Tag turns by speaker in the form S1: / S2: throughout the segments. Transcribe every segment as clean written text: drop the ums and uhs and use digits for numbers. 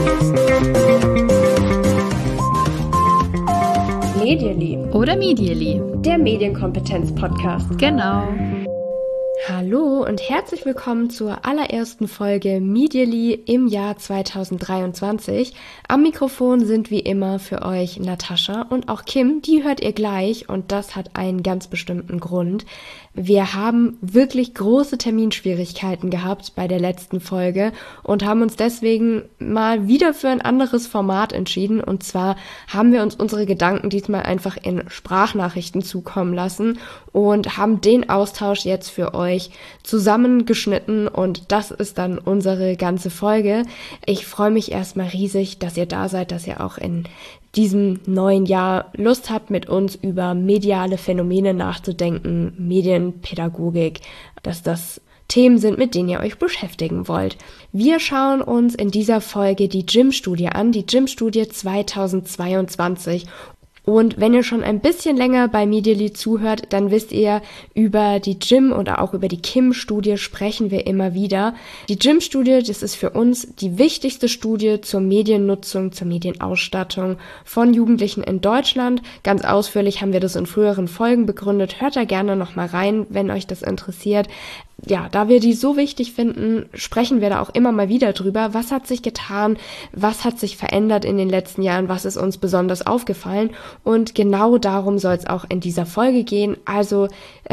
S1: Medially
S2: oder Medially,
S1: der Medienkompetenz-Podcast.
S2: Genau.
S1: Hallo und herzlich willkommen zur allerersten Folge Medially im Jahr 2023. Am Mikrofon sind wie immer für euch Natascha und auch Kim, die hört ihr gleich und das hat einen ganz bestimmten Grund. Wir haben wirklich große Terminschwierigkeiten gehabt bei der letzten Folge und haben uns deswegen mal wieder für ein anderes Format entschieden. Und zwar haben wir uns unsere Gedanken diesmal einfach in Sprachnachrichten zukommen lassen und haben den Austausch jetzt für euch zusammengeschnitten und das ist dann unsere ganze Folge. Ich freue mich erstmal riesig, dass ihr da seid, dass ihr auch in diesem neuen Jahr Lust habt, mit uns über mediale Phänomene nachzudenken, Medienpädagogik, dass das Themen sind, mit denen ihr euch beschäftigen wollt. Wir schauen uns in dieser Folge die JIM-Studie an, die JIM-Studie 2022. Und wenn ihr schon ein bisschen länger bei Medially zuhört, dann wisst ihr, über die JIM oder auch über die KIM-Studie sprechen wir immer wieder. Die JIM-Studie, das ist für uns die wichtigste Studie zur Mediennutzung, zur Medienausstattung von Jugendlichen in Deutschland. Ganz ausführlich haben wir das in früheren Folgen begründet. Hört da gerne nochmal rein, wenn euch das interessiert. Ja, da wir die so wichtig finden, sprechen wir da auch immer mal wieder drüber. Was hat sich getan? Was hat sich verändert in den letzten Jahren? Was ist uns besonders aufgefallen? Und genau darum soll es auch in dieser Folge gehen. Also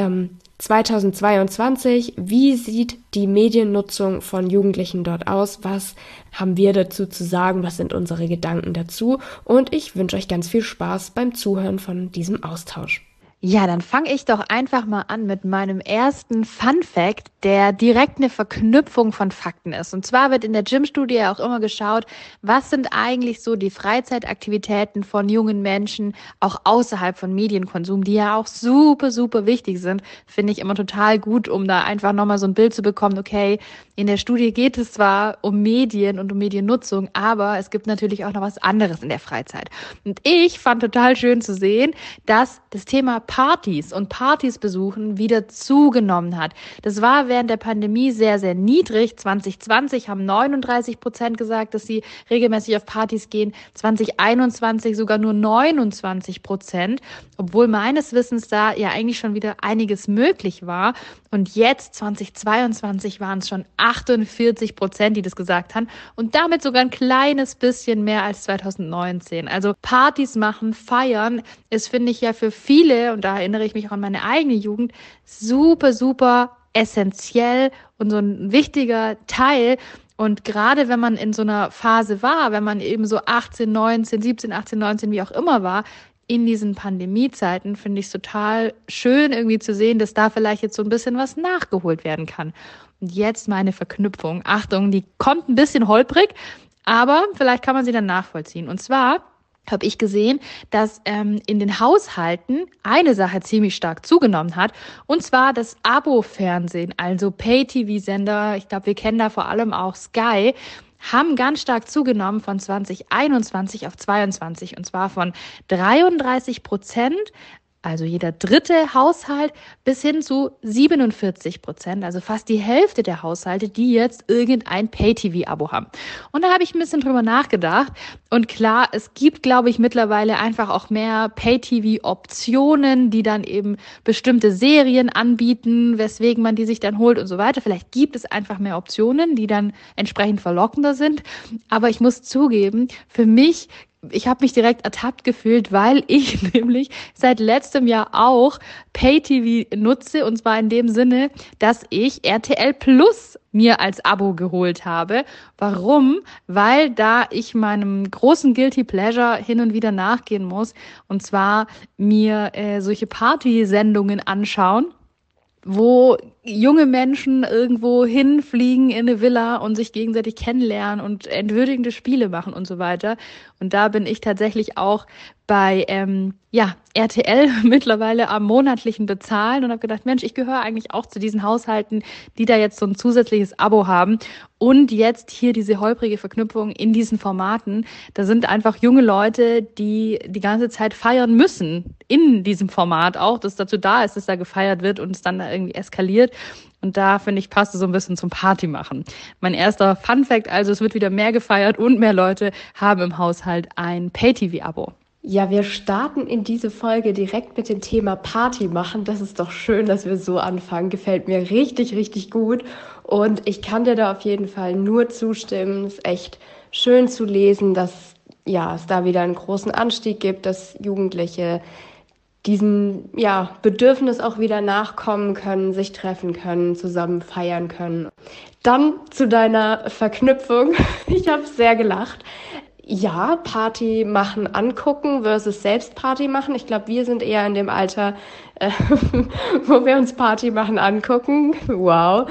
S1: 2022, wie sieht die Mediennutzung von Jugendlichen dort aus? Was haben wir dazu zu sagen? Was sind unsere Gedanken dazu? Und ich wünsche euch ganz viel Spaß beim Zuhören von diesem Austausch.
S2: Ja, dann fange ich doch einfach mal an mit meinem ersten Fun-Fact, der direkt eine Verknüpfung von Fakten ist. Und zwar wird in der JIM-Studie auch immer geschaut, was sind eigentlich so die Freizeitaktivitäten von jungen Menschen, auch außerhalb von Medienkonsum, die ja auch super, super wichtig sind. Finde ich immer total gut, um da einfach nochmal so ein Bild zu bekommen, okay, in der Studie geht es zwar um Medien und um Mediennutzung, aber es gibt natürlich auch noch was anderes in der Freizeit. Und ich fand total schön zu sehen, dass das Thema Partys und Partys besuchen wieder zugenommen hat. Das war während der Pandemie sehr, sehr niedrig. 2020 haben 39% gesagt, dass sie regelmäßig auf Partys gehen. 2021 sogar nur 29%, obwohl meines Wissens da ja eigentlich schon wieder einiges möglich war. Und jetzt, 2022, waren es schon 48%, die das gesagt haben. Und damit sogar ein kleines bisschen mehr als 2019. Also Partys machen, feiern, ist, finde ich, ja für viele, und da erinnere ich mich auch an meine eigene Jugend, super, super essentiell und so ein wichtiger Teil. Und gerade wenn man in so einer Phase war, wenn man eben so 18, 19, 17, 18, 19, wie auch immer war, in diesen Pandemiezeiten, finde ich es total schön irgendwie zu sehen, dass da vielleicht jetzt so ein bisschen was nachgeholt werden kann. Und jetzt meine Verknüpfung. Achtung, die kommt ein bisschen holprig, aber vielleicht kann man sie dann nachvollziehen. Und zwar habe ich gesehen, dass in den Haushalten eine Sache ziemlich stark zugenommen hat, und zwar das Abo-Fernsehen, also Pay-TV-Sender, ich glaube, wir kennen da vor allem auch Sky, haben ganz stark zugenommen von 2021 auf 22, und zwar von 33%, also jeder dritte Haushalt, bis hin zu 47%, also fast die Hälfte der Haushalte, die jetzt irgendein Pay-TV-Abo haben. Und da habe ich ein bisschen drüber nachgedacht. Und klar, es gibt, glaube ich, mittlerweile einfach auch mehr Pay-TV-Optionen, die dann eben bestimmte Serien anbieten, weswegen man die sich dann holt und so weiter. Vielleicht gibt es einfach mehr Optionen, die dann entsprechend verlockender sind. Aber ich muss zugeben, für mich, ich habe mich direkt ertappt gefühlt, weil ich nämlich seit letztem Jahr auch Pay-TV nutze, und zwar in dem Sinne, dass ich RTL Plus mir als Abo geholt habe. Warum? Weil da ich meinem großen Guilty Pleasure hin und wieder nachgehen muss, und zwar mir solche Partysendungen anschauen, wo junge Menschen irgendwo hinfliegen in eine Villa und sich gegenseitig kennenlernen und entwürdigende Spiele machen und so weiter. Und da bin ich tatsächlich auch bei RTL mittlerweile am monatlichen Bezahlen und habe gedacht, Mensch, ich gehöre eigentlich auch zu diesen Haushalten, die da jetzt so ein zusätzliches Abo haben. Und jetzt hier diese holprige Verknüpfung in diesen Formaten. Da sind einfach junge Leute, die die ganze Zeit feiern müssen in diesem Format auch, das dazu da ist, dass da gefeiert wird und es dann da irgendwie eskaliert. Und da, finde ich, passt es so ein bisschen zum Party machen. Mein erster Fun-Fact also, es wird wieder mehr gefeiert und mehr Leute haben im Haushalt ein Pay-TV-Abo.
S1: Ja, wir starten in diese Folge direkt mit dem Thema Party machen. Das ist doch schön, dass wir so anfangen. Gefällt mir richtig, richtig gut. Und ich kann dir da auf jeden Fall nur zustimmen. Es ist echt schön zu lesen, dass es da wieder einen großen Anstieg gibt, dass Jugendliche diesem Bedürfnis auch wieder nachkommen können, sich treffen können, zusammen feiern können. Dann zu deiner Verknüpfung. Ich habe sehr gelacht. Ja, Party machen angucken versus selbst Party machen. Ich glaube, wir sind eher in dem Alter, wo wir uns Party machen angucken. Wow.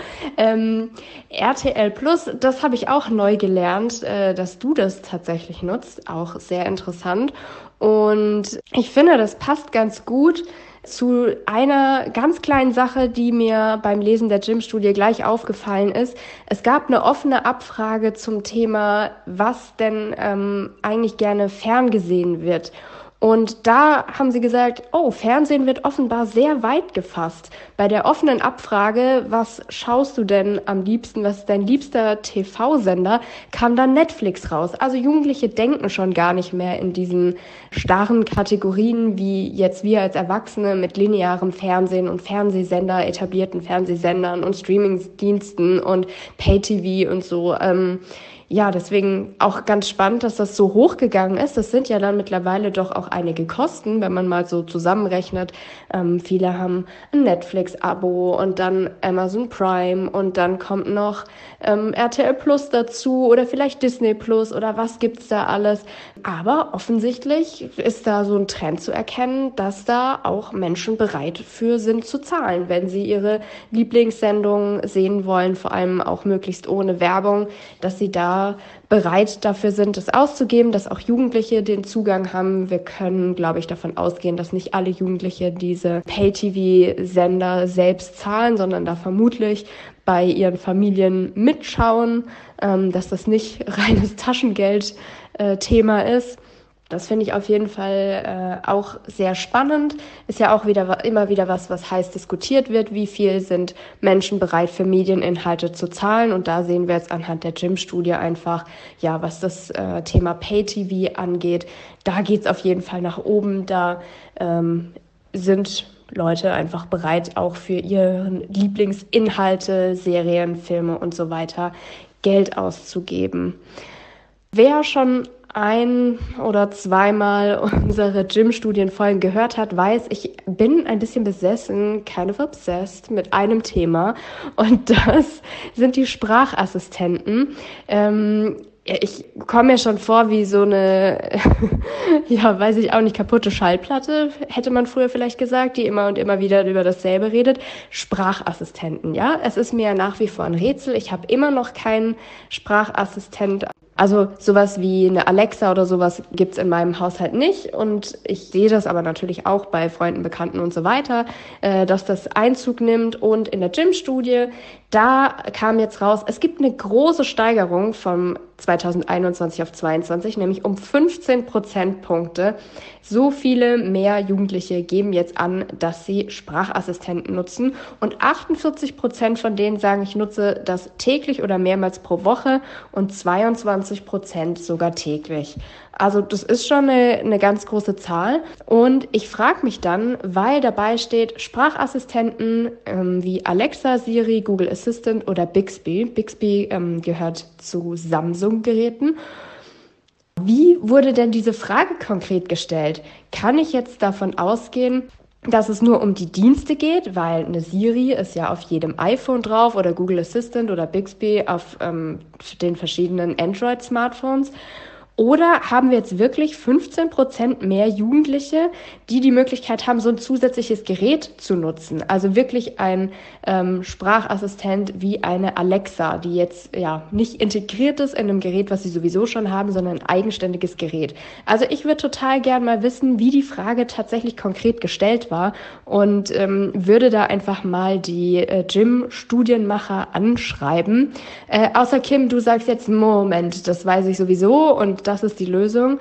S1: RTL Plus, das habe ich auch neu gelernt, dass du das tatsächlich nutzt. Auch sehr interessant. Und ich finde, das passt ganz gut zu einer ganz kleinen Sache, die mir beim Lesen der Gym-Studie gleich aufgefallen ist. Es gab eine offene Abfrage zum Thema, was denn eigentlich gerne ferngesehen wird. Und da haben sie gesagt, Fernsehen wird offenbar sehr weit gefasst. Bei der offenen Abfrage, was schaust du denn am liebsten, was ist dein liebster TV-Sender, kam dann Netflix raus. Also Jugendliche denken schon gar nicht mehr in diesen starren Kategorien, wie jetzt wir als Erwachsene mit linearem Fernsehen und Fernsehsender, etablierten Fernsehsendern und Streamingdiensten und Pay-TV und so. Deswegen auch ganz spannend, dass das so hochgegangen ist. Das sind ja dann mittlerweile doch auch einige Kosten, wenn man mal so zusammenrechnet. Viele haben ein Netflix-Abo und dann Amazon Prime und dann kommt noch RTL Plus dazu oder vielleicht Disney Plus oder was gibt's da alles. Aber offensichtlich ist da so ein Trend zu erkennen, dass da auch Menschen bereit für sind zu zahlen, wenn sie ihre Lieblingssendungen sehen wollen, vor allem auch möglichst ohne Werbung, dass sie da bereit dafür sind, es auszugeben, dass auch Jugendliche den Zugang haben. Wir können, glaube ich, davon ausgehen, dass nicht alle Jugendliche diese Pay-TV-Sender selbst zahlen, sondern da vermutlich bei ihren Familien mitschauen, dass das nicht reines Taschengeld-Thema ist. Das finde ich auf jeden Fall auch sehr spannend. Ist ja auch immer wieder was heiß diskutiert wird. Wie viel sind Menschen bereit für Medieninhalte zu zahlen? Und da sehen wir jetzt anhand der Gym-Studie einfach, was das Thema Pay-TV angeht. Da geht's auf jeden Fall nach oben. Da sind Leute einfach bereit, auch für ihre Lieblingsinhalte, Serien, Filme und so weiter Geld auszugeben. Wer schon ein- oder zweimal unsere Gym-Studienfolgen gehört hat, weiß, ich bin ein bisschen besessen, kind of obsessed mit einem Thema und das sind die Sprachassistenten. Ich komme mir schon vor wie so eine, weiß ich auch nicht, kaputte Schallplatte, hätte man früher vielleicht gesagt, die immer und immer wieder über dasselbe redet. Sprachassistenten, ja. Es ist mir nach wie vor ein Rätsel. Ich habe immer noch keinen Sprachassistent. Also sowas wie eine Alexa oder sowas gibt's in meinem Haushalt nicht und ich sehe das aber natürlich auch bei Freunden, Bekannten und so weiter, dass das Einzug nimmt. Und in der Gym-Studie, da kam jetzt raus, es gibt eine große Steigerung vom 2021 auf 22, nämlich um 15 Prozentpunkte. So viele mehr Jugendliche geben jetzt an, dass sie Sprachassistenten nutzen und 48% von denen sagen, ich nutze das täglich oder mehrmals pro Woche und 22% sogar täglich. Also das ist schon eine ganz große Zahl und ich frage mich dann, weil dabei steht Sprachassistenten wie Alexa, Siri, Google Assistant oder Bixby. Bixby gehört zu Samsung-Geräten. Wie wurde denn diese Frage konkret gestellt? Kann ich jetzt davon ausgehen, dass es nur um die Dienste geht, weil eine Siri ist ja auf jedem iPhone drauf oder Google Assistant oder Bixby auf den verschiedenen Android-Smartphones? Oder haben wir jetzt wirklich 15% mehr Jugendliche, die Möglichkeit haben, so ein zusätzliches Gerät zu nutzen? Also wirklich ein Sprachassistent wie eine Alexa, die jetzt nicht integriert ist in einem Gerät, was sie sowieso schon haben, sondern ein eigenständiges Gerät. Also ich würde total gern mal wissen, wie die Frage tatsächlich konkret gestellt war und würde da einfach mal die Gym-Studienmacher anschreiben. Außer Kim, du sagst jetzt, Moment, das weiß ich sowieso und das ist die Lösung.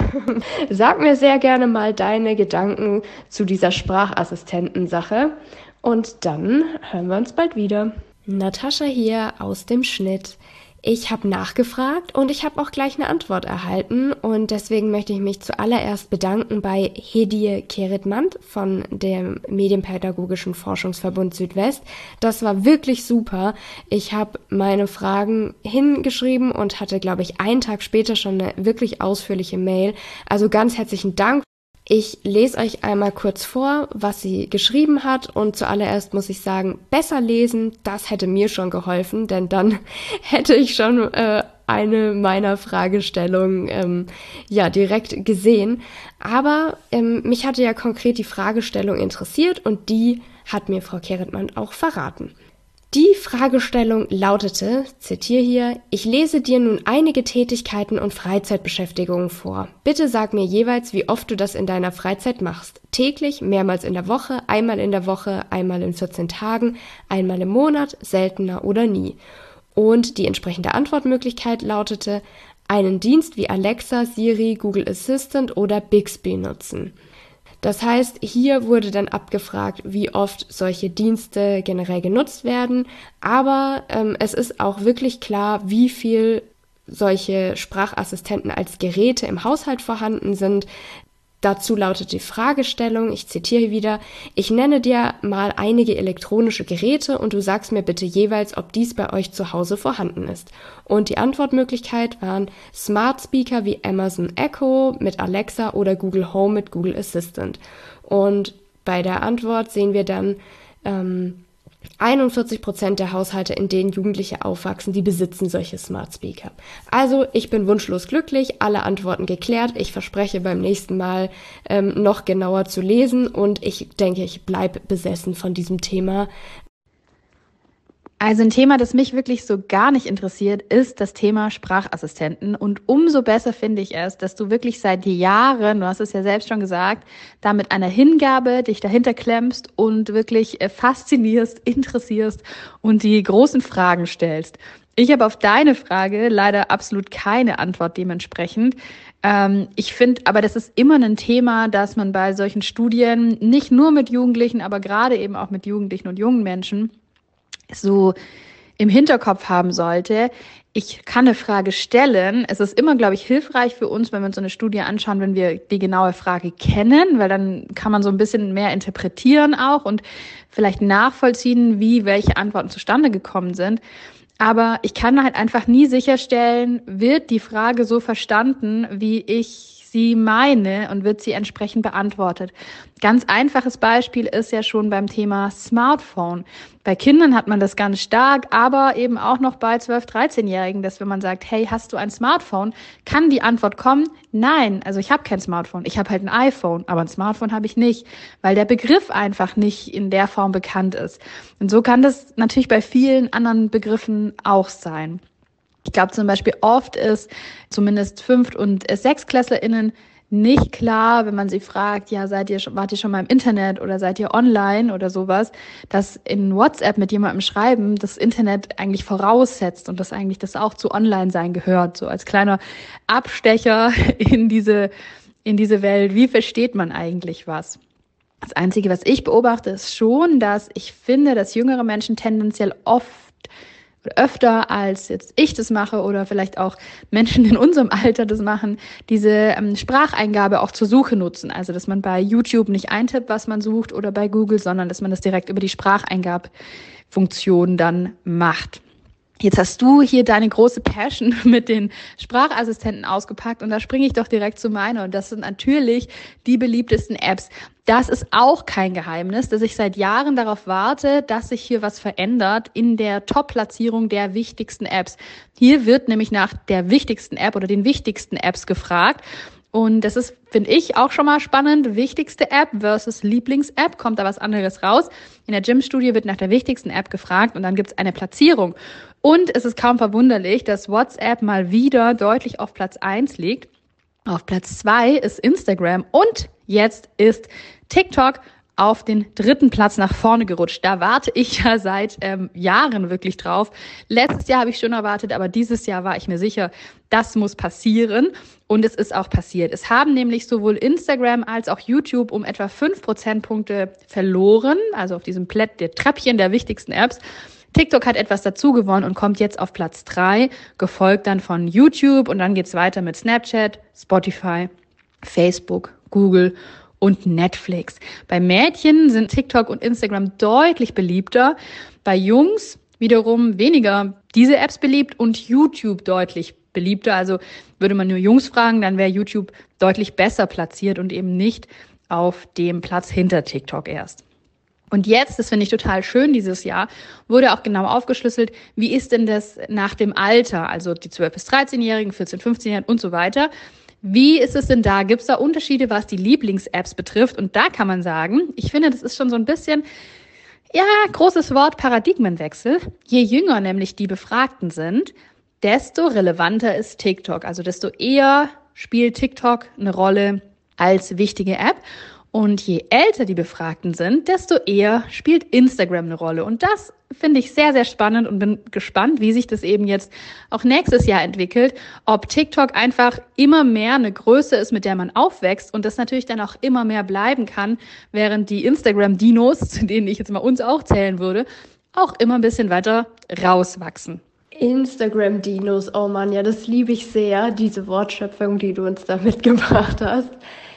S1: Sag mir sehr gerne mal deine Gedanken zu dieser Sprachassistenten-Sache. Und dann hören wir uns bald wieder. Natascha hier aus dem Schnitt. Ich habe nachgefragt und ich habe auch gleich eine Antwort erhalten und deswegen möchte ich mich zuallererst bedanken bei Hediye Keritmand von dem Medienpädagogischen Forschungsverbund Südwest. Das war wirklich super. Ich habe meine Fragen hingeschrieben und hatte, glaube ich, einen Tag später schon eine wirklich ausführliche Mail. Also ganz herzlichen Dank. Ich lese euch einmal kurz vor, was sie geschrieben hat und zuallererst muss ich sagen, besser lesen, das hätte mir schon geholfen, denn dann hätte ich schon eine meiner Fragestellungen direkt gesehen. Aber mich hatte ja konkret die Fragestellung interessiert und die hat mir Frau Keritmand auch verraten. Die Fragestellung lautete, zitiere hier, ich lese dir nun einige Tätigkeiten und Freizeitbeschäftigungen vor. Bitte sag mir jeweils, wie oft du das in deiner Freizeit machst. Täglich, mehrmals in der Woche, einmal in der Woche, einmal in 14 Tagen, einmal im Monat, seltener oder nie. Und die entsprechende Antwortmöglichkeit lautete, einen Dienst wie Alexa, Siri, Google Assistant oder Bixby nutzen. Das heißt, hier wurde dann abgefragt, wie oft solche Dienste generell genutzt werden, aber es ist auch wirklich klar, wie viel solche Sprachassistenten als Geräte im Haushalt vorhanden sind. Dazu lautet die Fragestellung, ich zitiere wieder, ich nenne dir mal einige elektronische Geräte und du sagst mir bitte jeweils, ob dies bei euch zu Hause vorhanden ist. Und die Antwortmöglichkeit waren Smart Speaker wie Amazon Echo mit Alexa oder Google Home mit Google Assistant. Und bei der Antwort sehen wir dann 41% der Haushalte, in denen Jugendliche aufwachsen, die besitzen solche Smart Speaker. Also ich bin wunschlos glücklich, alle Antworten geklärt. Ich verspreche beim nächsten Mal noch genauer zu lesen und ich denke, ich bleibe besessen von diesem Thema.
S2: Also ein Thema, das mich wirklich so gar nicht interessiert, ist das Thema Sprachassistenten. Und umso besser finde ich es, dass du wirklich seit Jahren, du hast es ja selbst schon gesagt, da mit einer Hingabe dich dahinter klemmst und wirklich faszinierst, interessierst und die großen Fragen stellst. Ich habe auf deine Frage leider absolut keine Antwort dementsprechend. Ich finde, aber das ist immer ein Thema, dass man bei solchen Studien nicht nur mit Jugendlichen, aber gerade eben auch mit Jugendlichen und jungen Menschen so im Hinterkopf haben sollte. Ich kann eine Frage stellen. Es ist immer, glaube ich, hilfreich für uns, wenn wir uns so eine Studie anschauen, wenn wir die genaue Frage kennen, weil dann kann man so ein bisschen mehr interpretieren auch und vielleicht nachvollziehen, wie welche Antworten zustande gekommen sind. Aber ich kann halt einfach nie sicherstellen, wird die Frage so verstanden, wie ich sie meine und wird sie entsprechend beantwortet. Ganz einfaches Beispiel ist ja schon beim Thema Smartphone. Bei Kindern hat man das ganz stark, aber eben auch noch bei 12-, 13-Jährigen, dass wenn man sagt, hey, hast du ein Smartphone, kann die Antwort kommen, nein, also ich habe kein Smartphone, ich habe halt ein iPhone, aber ein Smartphone habe ich nicht, weil der Begriff einfach nicht in der Form bekannt ist. Und so kann das natürlich bei vielen anderen Begriffen auch sein. Ich glaube zum Beispiel oft ist zumindest 5- und 6-KlässlerInnen nicht klar, wenn man sie fragt, ja, wart ihr schon mal im Internet oder seid ihr online oder sowas, dass in WhatsApp mit jemandem schreiben das Internet eigentlich voraussetzt und dass eigentlich das auch zu Online-Sein gehört, so als kleiner Abstecher in diese Welt. Wie versteht man eigentlich was? Das Einzige, was ich beobachte, ist schon, dass ich finde, dass jüngere Menschen tendenziell öfter als jetzt ich das mache oder vielleicht auch Menschen in unserem Alter das machen, diese Spracheingabe auch zur Suche nutzen. Also, dass man bei YouTube nicht eintippt, was man sucht oder bei Google, sondern dass man das direkt über die Spracheingabfunktion dann macht. Jetzt hast du hier deine große Passion mit den Sprachassistenten ausgepackt und da springe ich doch direkt zu meiner und das sind natürlich die beliebtesten Apps. Das ist auch kein Geheimnis, dass ich seit Jahren darauf warte, dass sich hier was verändert in der Top-Platzierung der wichtigsten Apps. Hier wird nämlich nach der wichtigsten App oder den wichtigsten Apps gefragt. Und das ist, finde ich, auch schon mal spannend. Wichtigste App versus Lieblings-App, kommt da was anderes raus. In der Gym-Studie wird nach der wichtigsten App gefragt und dann gibt es eine Platzierung. Und es ist kaum verwunderlich, dass WhatsApp mal wieder deutlich auf Platz 1 liegt. Auf Platz 2 ist Instagram und jetzt ist TikTok auf den 3. Platz nach vorne gerutscht. Da warte ich ja seit Jahren wirklich drauf. Letztes Jahr habe ich schon erwartet, aber dieses Jahr war ich mir sicher, das muss passieren. Und es ist auch passiert. Es haben nämlich sowohl Instagram als auch YouTube um etwa 5 Prozentpunkte verloren, also auf diesem Treppchen der wichtigsten Apps. TikTok hat etwas dazu gewonnen und kommt jetzt auf Platz 3, gefolgt dann von YouTube und dann geht's weiter mit Snapchat, Spotify, Facebook, Google und Netflix. Bei Mädchen sind TikTok und Instagram deutlich beliebter, bei Jungs wiederum weniger diese Apps beliebt und YouTube deutlich beliebter. Also würde man nur Jungs fragen, dann wäre YouTube deutlich besser platziert und eben nicht auf dem Platz hinter TikTok erst. Und jetzt, das finde ich total schön dieses Jahr, wurde auch genau aufgeschlüsselt, wie ist denn das nach dem Alter, also die 12- bis 13-Jährigen, 14-, 15-Jährigen und so weiter. Wie ist es denn da? Gibt es da Unterschiede, was die Lieblings-Apps betrifft? Und da kann man sagen, ich finde, das ist schon so ein bisschen, ja, großes Wort, Paradigmenwechsel. Je jünger nämlich die Befragten sind, desto relevanter ist TikTok. Also desto eher spielt TikTok eine Rolle als wichtige App. Und je älter die Befragten sind, desto eher spielt Instagram eine Rolle. Und das finde ich sehr, sehr spannend und bin gespannt, wie sich das eben jetzt auch nächstes Jahr entwickelt. Ob TikTok einfach immer mehr eine Größe ist, mit der man aufwächst und das natürlich dann auch immer mehr bleiben kann, während die Instagram-Dinos, zu denen ich jetzt mal uns auch zählen würde, auch immer ein bisschen weiter rauswachsen.
S1: Instagram-Dinos, oh Mann, ja, das liebe ich sehr, diese Wortschöpfung, die du uns da mitgebracht hast.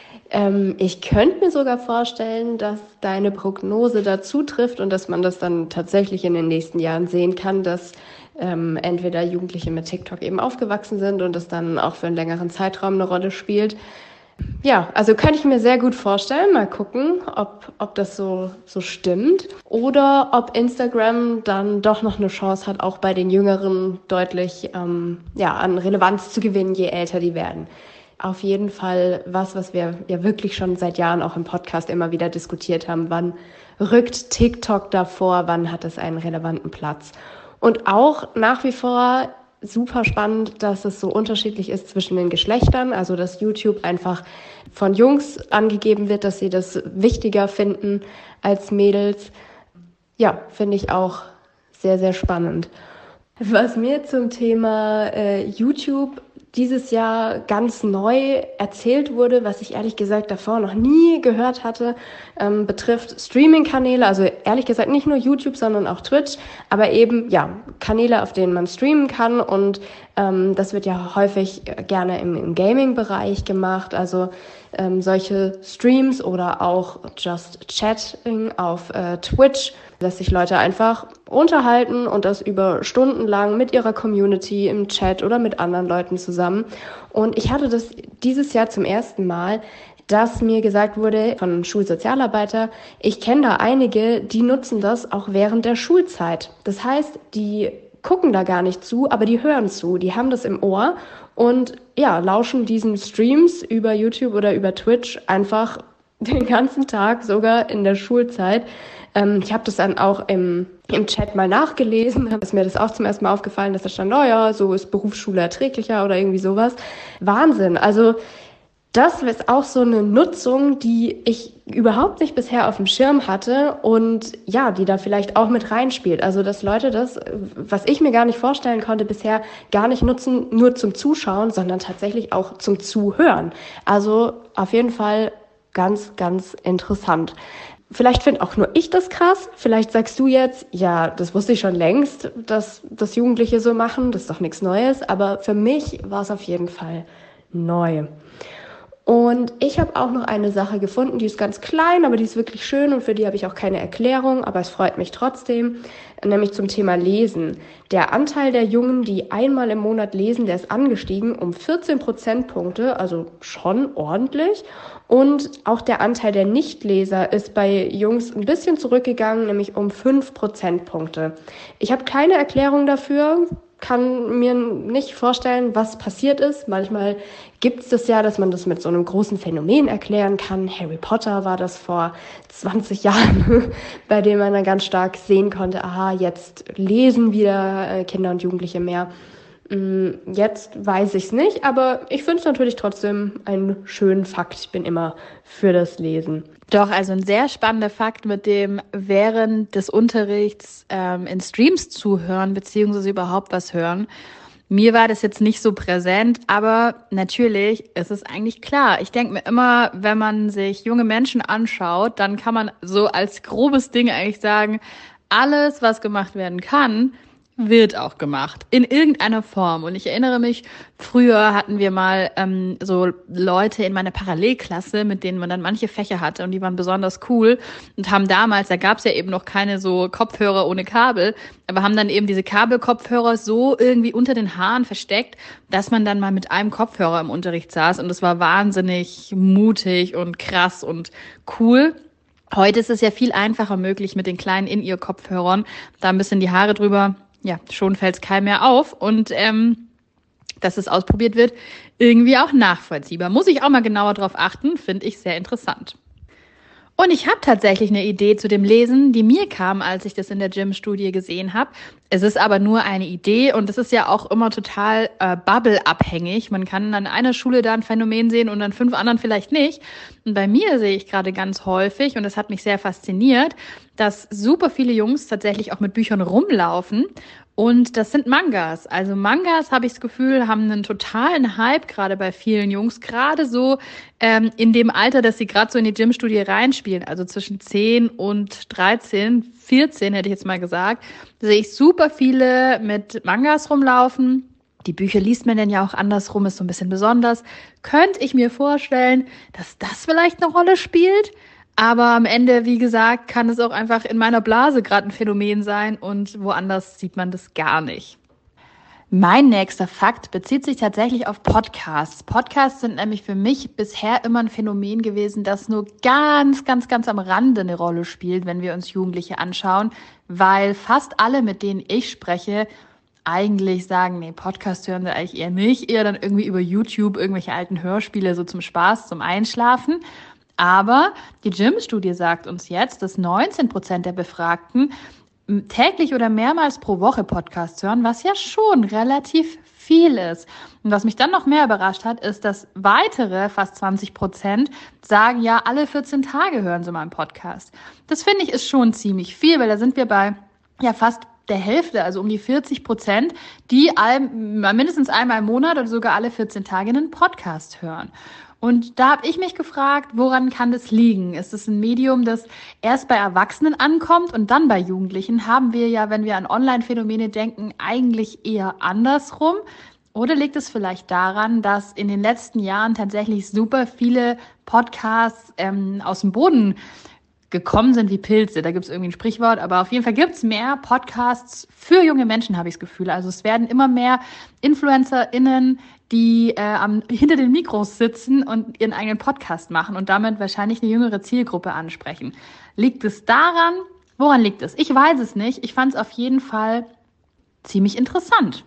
S1: Ich könnte mir sogar vorstellen, dass deine Prognose dazu trifft und dass man das dann tatsächlich in den nächsten Jahren sehen kann, dass entweder Jugendliche mit TikTok eben aufgewachsen sind und es dann auch für einen längeren Zeitraum eine Rolle spielt. Ja, also könnte ich mir sehr gut vorstellen. Mal gucken, ob das so stimmt. Oder ob Instagram dann doch noch eine Chance hat, auch bei den Jüngeren deutlich an Relevanz zu gewinnen, je älter die werden. Auf jeden Fall was wir ja wirklich schon seit Jahren auch im Podcast immer wieder diskutiert haben. Wann rückt TikTok davor? Wann hat es einen relevanten Platz? Und auch nach wie vor super spannend, dass es so unterschiedlich ist zwischen den Geschlechtern. Also, dass YouTube einfach von Jungs angegeben wird, dass sie das wichtiger finden als Mädels. Ja, finde ich auch sehr, sehr spannend. Was mir zum Thema YouTube dieses Jahr ganz neu erzählt wurde, was ich ehrlich gesagt davor noch nie gehört hatte, betrifft Streaming-Kanäle, also ehrlich gesagt nicht nur YouTube, sondern auch Twitch, aber eben Kanäle, auf denen man streamen kann und das wird ja häufig gerne im Gaming-Bereich gemacht, also solche Streams oder auch Just Chatting auf Twitch, dass sich Leute einfach unterhalten und das über Stunden lang mit ihrer Community im Chat oder mit anderen Leuten zusammen. Und ich hatte das dieses Jahr zum ersten Mal, dass mir gesagt wurde von einem Schulsozialarbeiter, ich kenne da einige, die nutzen das auch während der Schulzeit. Das heißt, die gucken da gar nicht zu, aber die hören zu, die haben das im Ohr und lauschen diesen Streams über YouTube oder über Twitch einfach den ganzen Tag, sogar in der Schulzeit. Ich habe das dann auch im Chat mal nachgelesen, ist mir das auch zum ersten Mal aufgefallen, dass da stand, so ist Berufsschule erträglicher oder irgendwie sowas. Wahnsinn, also das ist auch so eine Nutzung, die ich überhaupt nicht bisher auf dem Schirm hatte und die da vielleicht auch mit reinspielt. Also dass Leute das, was ich mir gar nicht vorstellen konnte, bisher gar nicht nutzen, nur zum Zuschauen, sondern tatsächlich auch zum Zuhören. Also auf jeden Fall ganz, ganz interessant. Vielleicht finde auch nur ich das krass. Vielleicht sagst du jetzt, ja, das wusste ich schon längst, dass das Jugendliche so machen. Das ist doch nichts Neues. Aber für mich war es auf jeden Fall neu. Und ich habe auch noch eine Sache gefunden, die ist ganz klein, aber die ist wirklich schön und für die habe ich auch keine Erklärung, aber es freut mich trotzdem, nämlich zum Thema Lesen. Der Anteil der Jungen, die einmal im Monat lesen, der ist angestiegen um 14 Prozentpunkte, also schon ordentlich. Und auch der Anteil der Nichtleser ist bei Jungs ein bisschen zurückgegangen, nämlich um 5 Prozentpunkte. Ich habe keine Erklärung dafür, kann mir nicht vorstellen, was passiert ist. Manchmal gibt es das ja, dass man das mit so einem großen Phänomen erklären kann. Harry Potter war das vor 20 Jahren, bei dem man dann ganz stark sehen konnte, jetzt lesen wieder Kinder und Jugendliche mehr. Jetzt weiß ich es nicht, aber ich finde es natürlich trotzdem einen schönen Fakt. Ich bin immer für das Lesen.
S2: Doch, also ein sehr spannender Fakt mit dem während des Unterrichts in Streams zuhören, beziehungsweise überhaupt was hören. Mir war das jetzt nicht so präsent, aber natürlich ist es eigentlich klar. Ich denke mir immer, wenn man sich junge Menschen anschaut, dann kann man so als grobes Ding eigentlich sagen, alles, was gemacht werden kann, wird auch gemacht. In irgendeiner Form. Und ich erinnere mich, früher hatten wir mal so Leute in meiner Parallelklasse, mit denen man dann manche Fächer hatte und die waren besonders cool und haben damals, da gab es ja eben noch keine so Kopfhörer ohne Kabel, aber haben dann eben diese Kabelkopfhörer so irgendwie unter den Haaren versteckt, dass man dann mal mit einem Kopfhörer im Unterricht saß und das war wahnsinnig mutig und krass und cool. Heute ist es ja viel einfacher möglich mit den kleinen In-Ear-Kopfhörern, da ein bisschen die Haare drüber. Ja, schon fällt es keinem mehr auf und dass es ausprobiert wird, irgendwie auch nachvollziehbar. Muss ich auch mal genauer drauf achten, finde ich sehr interessant. Und ich habe tatsächlich eine Idee zu dem Lesen, die mir kam, als ich das in der Gym-Studie gesehen habe. Es ist aber nur eine Idee und es ist ja auch immer total Bubble-abhängig. Man kann an einer Schule da ein Phänomen sehen und an 5 anderen vielleicht nicht. Und bei mir sehe ich gerade ganz häufig, und das hat mich sehr fasziniert, dass super viele Jungs tatsächlich auch mit Büchern rumlaufen. Und das sind Mangas. Also Mangas, habe ich das Gefühl, haben einen totalen Hype, gerade bei vielen Jungs. Gerade so in dem Alter, dass sie gerade so in die Gymstudie reinspielen. Also zwischen 10 und 13, 14 hätte ich jetzt mal gesagt, sehe ich super viele mit Mangas rumlaufen. Die Bücher liest man dann ja auch andersrum, ist so ein bisschen besonders. Könnte ich mir vorstellen, dass das vielleicht eine Rolle spielt? Aber am Ende, wie gesagt, kann es auch einfach in meiner Blase gerade ein Phänomen sein und woanders sieht man das gar nicht. Mein nächster Fakt bezieht sich tatsächlich auf Podcasts. Podcasts sind nämlich für mich bisher immer ein Phänomen gewesen, das nur ganz am Rande eine Rolle spielt, wenn wir uns Jugendliche anschauen, weil fast alle, mit denen ich spreche, eigentlich sagen, nee, Podcast hören wir eigentlich eher nicht, eher dann irgendwie über YouTube irgendwelche alten Hörspiele so zum Spaß, zum Einschlafen. Aber die Gym-Studie sagt uns jetzt, dass 19% der Befragten täglich oder mehrmals pro Woche Podcasts hören, was ja schon relativ viel ist. Und was mich dann noch mehr überrascht hat, ist, dass weitere fast 20% sagen, ja, alle 14 Tage hören sie mal einen Podcast. Das finde ich ist schon ziemlich viel, weil da sind wir bei ja fast der Hälfte, also um die 40%, die mindestens einmal im Monat oder sogar alle 14 Tage einen Podcast hören. Und da habe ich mich gefragt, woran kann das liegen? Ist es ein Medium, das erst bei Erwachsenen ankommt und dann bei Jugendlichen? Haben wir ja, wenn wir an Online-Phänomene denken, eigentlich eher andersrum? Oder liegt es vielleicht daran, dass in den letzten Jahren tatsächlich super viele Podcasts aus dem Boden gekommen sind wie Pilze? Da gibt es irgendwie ein Sprichwort, aber auf jeden Fall gibt es mehr Podcasts für junge Menschen, habe ich das Gefühl. Also es werden immer mehr InfluencerInnen, die hinter den Mikros sitzen und ihren eigenen Podcast machen und damit wahrscheinlich eine jüngere Zielgruppe ansprechen. Liegt es daran? Woran liegt es? Ich weiß es nicht. Ich fand es auf jeden Fall ziemlich interessant.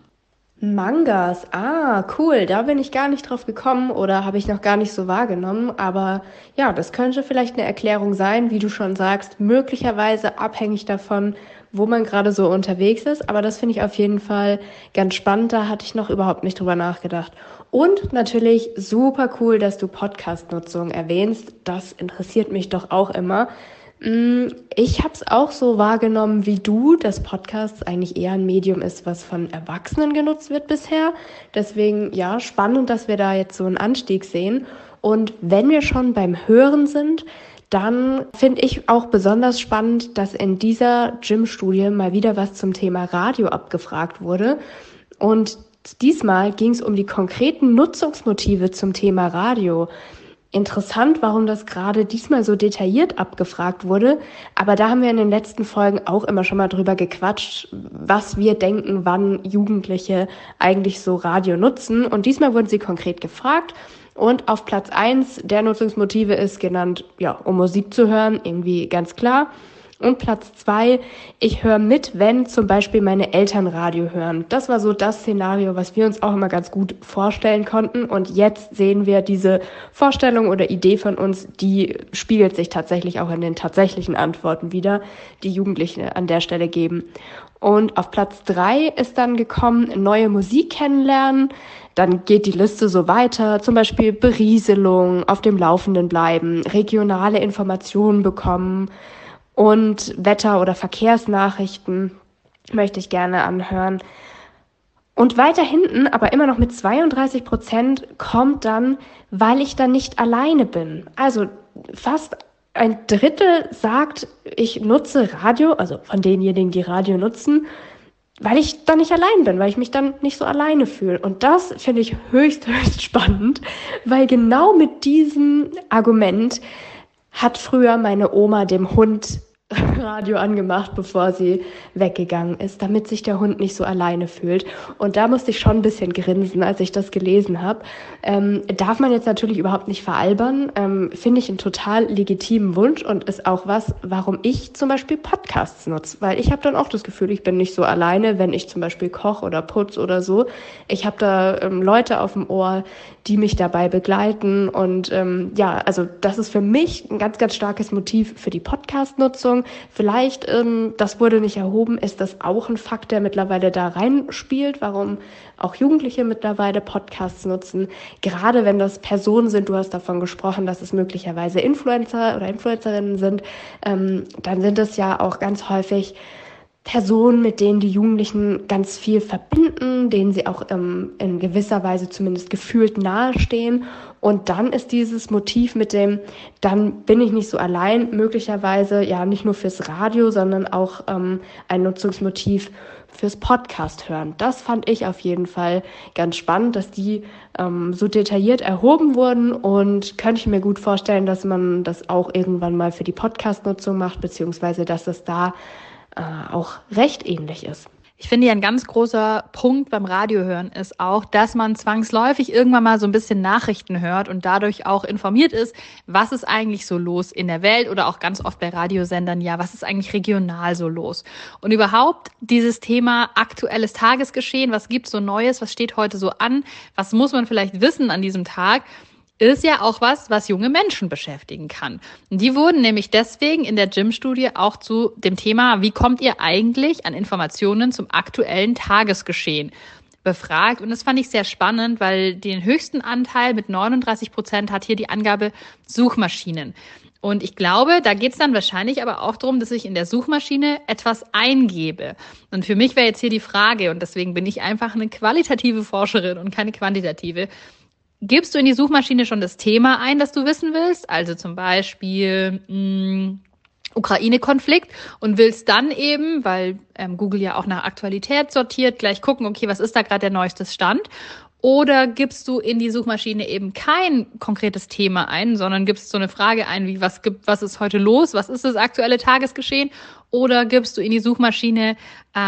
S1: Mangas, cool, da bin ich gar nicht drauf gekommen oder habe ich noch gar nicht so wahrgenommen, aber ja, das könnte vielleicht eine Erklärung sein, wie du schon sagst, möglicherweise abhängig davon, wo man gerade so unterwegs ist, aber das finde ich auf jeden Fall ganz spannend, da hatte ich noch überhaupt nicht drüber nachgedacht. Und natürlich super cool, dass du Podcast-Nutzung erwähnst, das interessiert mich doch auch immer. Ich habe es auch so wahrgenommen wie du, dass Podcasts eigentlich eher ein Medium ist, was von Erwachsenen genutzt wird bisher. Deswegen, ja, spannend, dass wir da jetzt so einen Anstieg sehen. Und wenn wir schon beim Hören sind, dann finde ich auch besonders spannend, dass in dieser Gym-Studie mal wieder was zum Thema Radio abgefragt wurde. Und diesmal ging es um die konkreten Nutzungsmotive zum Thema Radio. Interessant, warum das gerade diesmal so detailliert abgefragt wurde. Aber da haben wir in den letzten Folgen auch immer schon mal drüber gequatscht, was wir denken, wann Jugendliche eigentlich so Radio nutzen. Und diesmal wurden sie konkret gefragt. Und auf Platz 1 der Nutzungsmotive ist genannt, ja, um Musik zu hören, irgendwie ganz klar. Und Platz 2, ich höre mit, wenn zum Beispiel meine Eltern Radio hören. Das war so das Szenario, was wir uns auch immer ganz gut vorstellen konnten. Und jetzt sehen wir diese Vorstellung oder Idee von uns, die spiegelt sich tatsächlich auch in den tatsächlichen Antworten wieder, die Jugendliche an der Stelle geben. Und auf Platz 3 ist dann gekommen, neue Musik kennenlernen. Dann geht die Liste so weiter, zum Beispiel Berieselung, auf dem Laufenden bleiben, regionale Informationen bekommen und Wetter- oder Verkehrsnachrichten möchte ich gerne anhören. Und weiter hinten, aber immer noch mit 32%, kommt dann, weil ich dann nicht alleine bin. Also fast ein Drittel sagt, ich nutze Radio, also von denjenigen, die Radio nutzen, weil ich dann nicht allein bin, weil ich mich dann nicht so alleine fühle. Und das finde ich höchst spannend, weil genau mit diesem Argument hat früher meine Oma dem Hund Radio angemacht, bevor sie weggegangen ist, damit sich der Hund nicht so alleine fühlt. Und da musste ich schon ein bisschen grinsen, als ich das gelesen habe. Darf man jetzt natürlich überhaupt nicht veralbern. Finde ich einen total legitimen Wunsch und ist auch was, warum ich zum Beispiel Podcasts nutze. Weil ich habe dann auch das Gefühl, ich bin nicht so alleine, wenn ich zum Beispiel koche oder putze oder so. Ich habe da Leute auf dem Ohr, die mich dabei begleiten. Und also das ist für mich ein ganz, ganz starkes Motiv für die Podcast-Nutzung. Vielleicht, das wurde nicht erhoben, ist das auch ein Fakt, der mittlerweile da reinspielt, warum auch Jugendliche mittlerweile Podcasts nutzen. Gerade wenn das Personen sind, du hast davon gesprochen, dass es möglicherweise Influencer oder Influencerinnen sind, dann sind es ja auch ganz häufig Personen, mit denen die Jugendlichen ganz viel verbinden, denen sie auch in gewisser Weise zumindest gefühlt nahestehen. Und dann ist dieses Motiv mit dem, dann bin ich nicht so allein, möglicherweise ja nicht nur fürs Radio, sondern auch ein Nutzungsmotiv fürs Podcast hören. Das fand ich auf jeden Fall ganz spannend, dass die so detailliert erhoben wurden, und könnte ich mir gut vorstellen, dass man das auch irgendwann mal für die Podcast-Nutzung macht, beziehungsweise dass es da auch recht ähnlich ist.
S2: Ich finde ja, ein ganz großer Punkt beim Radiohören ist auch, dass man zwangsläufig irgendwann mal so ein bisschen Nachrichten hört und dadurch auch informiert ist, was ist eigentlich so los in der Welt, oder auch ganz oft bei Radiosendern, ja, was ist eigentlich regional so los? Und überhaupt dieses Thema aktuelles Tagesgeschehen, was gibt's so Neues, was steht heute so an, was muss man vielleicht wissen an diesem Tag, ist ja auch was junge Menschen beschäftigen kann. Und die wurden nämlich deswegen in der Gym-Studie auch zu dem Thema, wie kommt ihr eigentlich an Informationen zum aktuellen Tagesgeschehen, befragt. Und das fand ich sehr spannend, weil den höchsten Anteil mit 39% hat hier die Angabe Suchmaschinen. Und ich glaube, da geht's dann wahrscheinlich aber auch darum, dass ich in der Suchmaschine etwas eingebe. Und für mich wäre jetzt hier die Frage, und deswegen bin ich einfach eine qualitative Forscherin und keine quantitative: Gibst du in die Suchmaschine schon das Thema ein, das du wissen willst? Also zum Beispiel Ukraine-Konflikt, und willst dann eben, weil Google ja auch nach Aktualität sortiert, gleich gucken, okay, was ist da gerade der neueste Stand? Oder gibst du in die Suchmaschine eben kein konkretes Thema ein, sondern gibst so eine Frage ein, wie was ist heute los? Was ist das aktuelle Tagesgeschehen? Oder gibst du in die Suchmaschine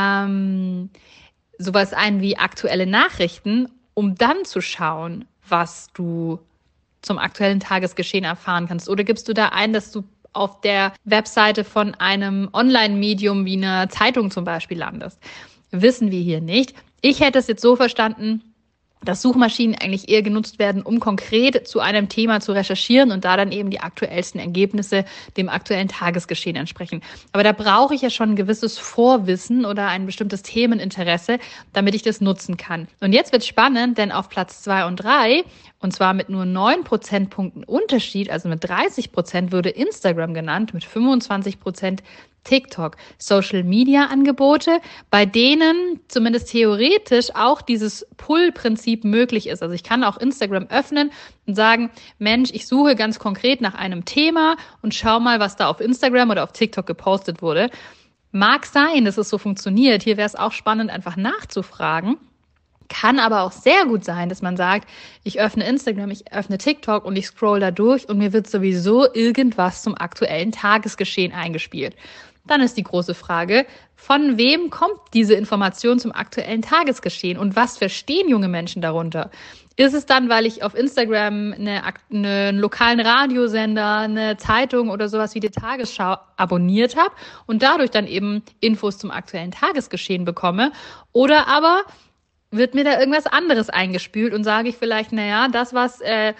S2: sowas ein wie aktuelle Nachrichten, um dann zu schauen, was du zum aktuellen Tagesgeschehen erfahren kannst? Oder gibst du da ein, dass du auf der Webseite von einem Online-Medium wie einer Zeitung zum Beispiel landest? Wissen wir hier nicht. Ich hätte es jetzt so verstanden, dass Suchmaschinen eigentlich eher genutzt werden, um konkret zu einem Thema zu recherchieren und da dann eben die aktuellsten Ergebnisse dem aktuellen Tagesgeschehen entsprechen. Aber da brauche ich ja schon ein gewisses Vorwissen oder ein bestimmtes Themeninteresse, damit ich das nutzen kann. Und jetzt wird spannend, denn auf Platz 2 und 3, und zwar mit nur 9 Prozentpunkten Unterschied, also mit 30%, würde Instagram genannt, mit 25% TikTok, Social-Media-Angebote, bei denen zumindest theoretisch auch dieses Pull-Prinzip möglich ist. Also ich kann auch Instagram öffnen und sagen, Mensch, ich suche ganz konkret nach einem Thema und schau mal, was da auf Instagram oder auf TikTok gepostet wurde. Mag sein, dass es so funktioniert. Hier wäre es auch spannend, einfach nachzufragen. Kann aber auch sehr gut sein, dass man sagt, ich öffne Instagram, ich öffne TikTok und ich scroll da durch und mir wird sowieso irgendwas zum aktuellen Tagesgeschehen eingespielt. Dann ist die große Frage, von wem kommt diese Information zum aktuellen Tagesgeschehen und was verstehen junge Menschen darunter? Ist es dann, weil ich auf Instagram einen lokalen Radiosender, eine Zeitung oder sowas wie die Tagesschau abonniert habe und dadurch dann eben Infos zum aktuellen Tagesgeschehen bekomme? Oder aber wird mir da irgendwas anderes eingespült und sage ich vielleicht, naja, das, was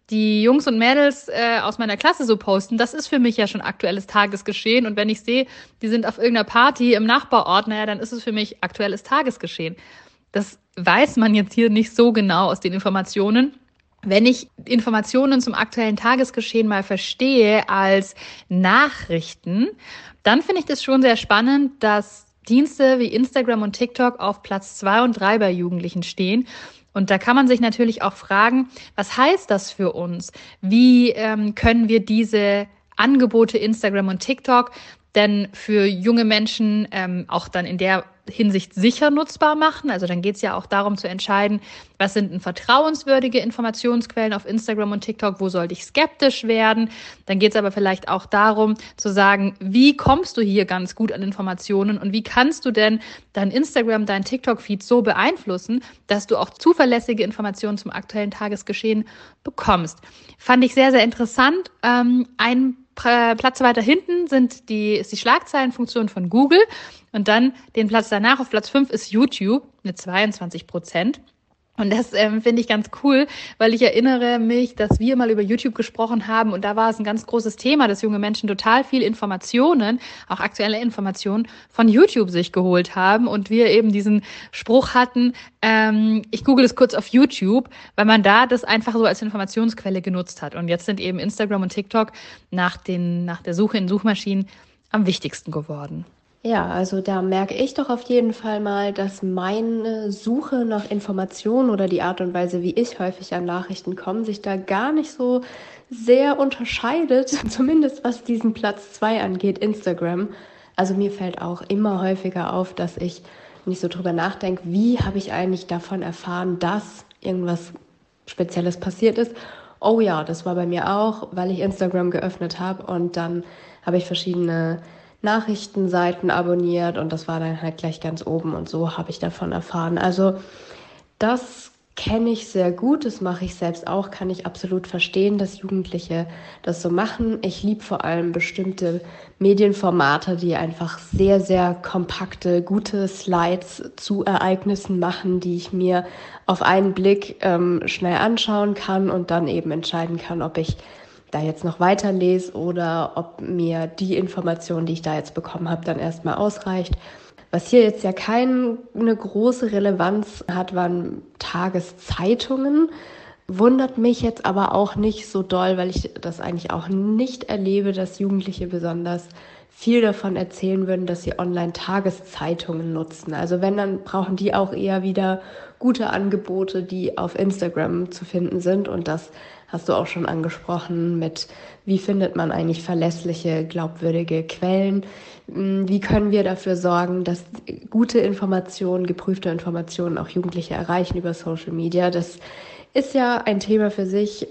S2: die Jungs und Mädels aus meiner Klasse so posten, das ist für mich ja schon aktuelles Tagesgeschehen. Und wenn ich sehe, die sind auf irgendeiner Party im Nachbarort, naja, dann ist es für mich aktuelles Tagesgeschehen. Das weiß man jetzt hier nicht so genau aus den Informationen. Wenn ich Informationen zum aktuellen Tagesgeschehen mal verstehe als Nachrichten, dann finde ich das schon sehr spannend, dass Dienste wie Instagram und TikTok auf Platz 2 und 3 bei Jugendlichen stehen. Und da kann man sich natürlich auch fragen, was heißt das für uns? Wie können wir diese Angebote Instagram und TikTok denn für junge Menschen auch dann in der Hinsicht sicher nutzbar machen? Also dann geht es ja auch darum zu entscheiden, was sind denn vertrauenswürdige Informationsquellen auf Instagram und TikTok, wo sollte ich skeptisch werden? Dann geht es aber vielleicht auch darum zu sagen, wie kommst du hier ganz gut an Informationen und wie kannst du denn dein Instagram, dein TikTok-Feed so beeinflussen, dass du auch zuverlässige Informationen zum aktuellen Tagesgeschehen bekommst. Fand ich sehr, sehr interessant. Ein Platz weiter hinten ist die Schlagzeilenfunktion von Google und dann den Platz danach auf Platz 5 ist YouTube mit 22%. Und das finde ich ganz cool, weil ich erinnere mich, dass wir mal über YouTube gesprochen haben und da war es ein ganz großes Thema, dass junge Menschen total viel Informationen, auch aktuelle Informationen von YouTube sich geholt haben und wir eben diesen Spruch hatten, ich google es kurz auf YouTube, weil man da das einfach so als Informationsquelle genutzt hat. Und jetzt sind eben Instagram und TikTok nach der Suche in Suchmaschinen am wichtigsten geworden.
S1: Ja, also da merke ich doch auf jeden Fall mal, dass meine Suche nach Informationen oder die Art und Weise, wie ich häufig an Nachrichten komme, sich da gar nicht so sehr unterscheidet, zumindest was diesen Platz 2 angeht, Instagram. Also mir fällt auch immer häufiger auf, dass ich nicht so drüber nachdenke, wie habe ich eigentlich davon erfahren, dass irgendwas Spezielles passiert ist. Oh ja, das war bei mir auch, weil ich Instagram geöffnet habe und dann habe ich verschiedene Nachrichtenseiten abonniert und das war dann halt gleich ganz oben und so habe ich davon erfahren. Also das kenne ich sehr gut, das mache ich selbst auch, kann ich absolut verstehen, dass Jugendliche das so machen. Ich liebe vor allem bestimmte Medienformate, die einfach sehr, sehr kompakte, gute Slides zu Ereignissen machen, die ich mir auf einen Blick schnell anschauen kann und dann eben entscheiden kann, ob ich da jetzt noch weiterlese oder ob mir die Information, die ich da jetzt bekommen habe, dann erstmal ausreicht. Was hier jetzt ja keine große Relevanz hat, waren Tageszeitungen. Wundert mich jetzt aber auch nicht so doll, weil ich das eigentlich auch nicht erlebe, dass Jugendliche besonders viel davon erzählen würden, dass sie online Tageszeitungen nutzen. Also wenn, dann brauchen die auch eher wieder gute Angebote, die auf Instagram zu finden sind. Und das hast du auch schon angesprochen mit, wie findet man eigentlich verlässliche, glaubwürdige Quellen? Wie können wir dafür sorgen, dass gute Informationen, geprüfte Informationen auch Jugendliche erreichen über Social Media? Das ist ja ein Thema für sich.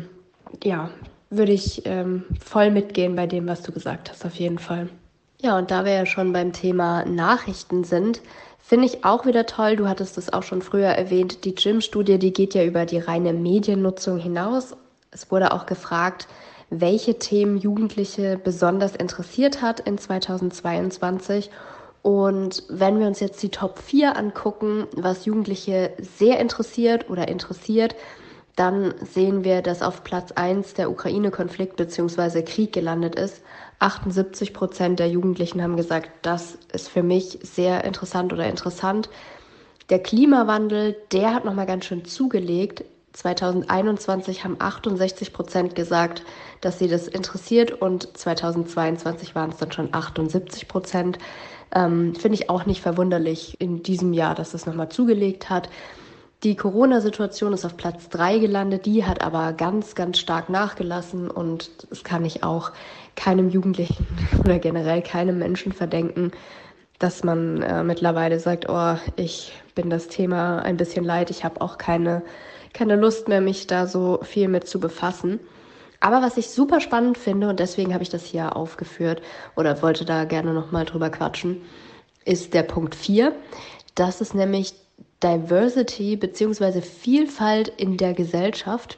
S1: Würde ich voll mitgehen bei dem, was du gesagt hast, auf jeden Fall. Ja, und da wir ja schon beim Thema Nachrichten sind, finde ich auch wieder toll, du hattest es auch schon früher erwähnt, die Gym-Studie, die geht ja über die reine Mediennutzung hinaus. Es wurde auch gefragt, welche Themen Jugendliche besonders interessiert hat in 2022. Und wenn wir uns jetzt die Top 4 angucken, was Jugendliche sehr interessiert, dann sehen wir, dass auf Platz 1 der Ukraine-Konflikt bzw. Krieg gelandet ist. 78% der Jugendlichen haben gesagt, das ist für mich sehr interessant oder interessant. Der Klimawandel, der hat nochmal ganz schön zugelegt. 2021 haben 68% gesagt, dass sie das interessiert und 2022 waren es dann schon 78%. Finde ich auch nicht verwunderlich in diesem Jahr, dass das nochmal zugelegt hat. Die Corona-Situation ist auf Platz 3 gelandet, die hat aber ganz, ganz stark nachgelassen und das kann ich auch keinem Jugendlichen oder generell keinem Menschen verdenken, dass man mittlerweile sagt, oh, ich bin das Thema ein bisschen leid, ich habe auch keine Lust mehr, mich da so viel mit zu befassen. Aber was ich super spannend finde, und deswegen habe ich das hier aufgeführt oder wollte da gerne nochmal drüber quatschen, ist der Punkt 4. Das ist nämlich Diversity bzw. Vielfalt in der Gesellschaft.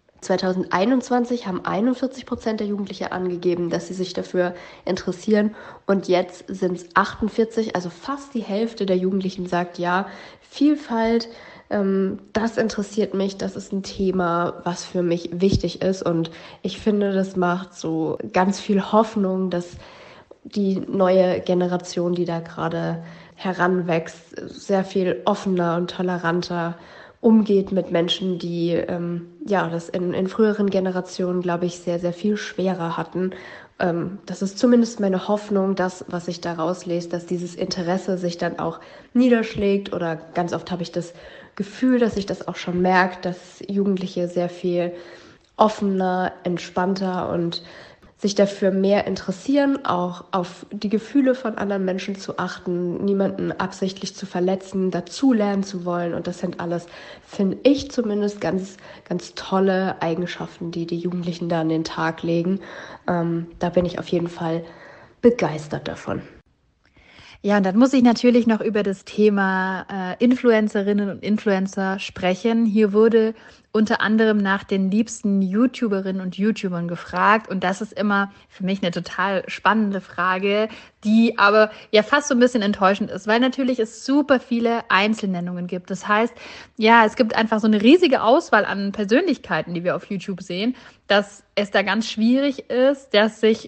S1: 2021 haben 41% der Jugendlichen angegeben, dass sie sich dafür interessieren und jetzt sind es 48, also fast die Hälfte der Jugendlichen sagt ja, Vielfalt Das interessiert mich, das ist ein Thema, was für mich wichtig ist und ich finde, das macht so ganz viel Hoffnung, dass die neue Generation, die da gerade heranwächst, sehr viel offener und toleranter umgeht mit Menschen, die das in früheren Generationen, glaube ich, sehr, sehr viel schwerer hatten. Das ist zumindest meine Hoffnung, das, was ich da rauslese, dass dieses Interesse sich dann auch niederschlägt oder ganz oft habe ich das Gefühl, dass ich das auch schon merke, dass Jugendliche sehr viel offener, entspannter und sich dafür mehr interessieren, auch auf die Gefühle von anderen Menschen zu achten, niemanden absichtlich zu verletzen, dazulernen zu wollen. Und das sind alles, finde ich zumindest, ganz, ganz tolle Eigenschaften, die die Jugendlichen da an den Tag legen. Da bin ich auf jeden Fall begeistert davon.
S2: Ja, und dann muss ich natürlich noch über das Thema Influencerinnen und Influencer sprechen. Hier wurde unter anderem nach den liebsten YouTuberinnen und YouTubern gefragt. Und das ist immer für mich eine total spannende Frage, die aber ja fast so ein bisschen enttäuschend ist, weil natürlich es super viele Einzelnennungen gibt. Das heißt, ja, es gibt einfach so eine riesige Auswahl an Persönlichkeiten, die wir auf YouTube sehen, dass es da ganz schwierig ist, dass sich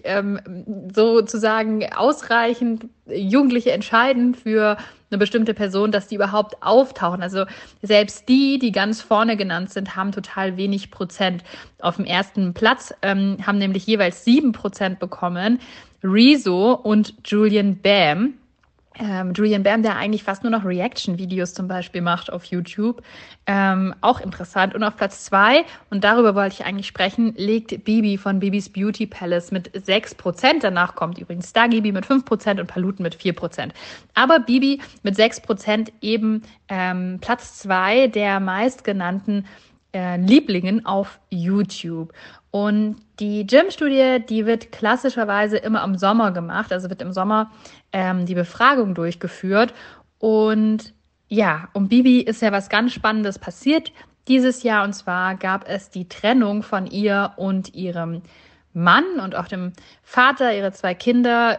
S2: sozusagen ausreichend Jugendliche entscheiden für eine bestimmte Person, dass die überhaupt auftauchen. Also selbst die ganz vorne genannt sind, haben total wenig Prozent. Auf dem ersten Platz haben nämlich jeweils 7% bekommen. Rezo und Julian Bam. Julian Bam, der eigentlich fast nur noch Reaction-Videos zum Beispiel macht auf YouTube. Auch interessant. Und auf Platz 2, und darüber wollte ich eigentlich sprechen, liegt Bibi von Bibis Beauty Palace mit 6%. Danach kommt übrigens Stargibi mit 5% und Paluten mit 4%. Aber Bibi mit 6% eben Platz 2 der meistgenannten Lieblingen auf YouTube. Und die Gym-Studie, die wird klassischerweise immer im Sommer gemacht, also wird im Sommer die Befragung durchgeführt. Und ja, um Bibi ist ja was ganz Spannendes passiert dieses Jahr. Und zwar gab es die Trennung von ihr und ihrem Mann und auch dem Vater ihrer 2 Kinder,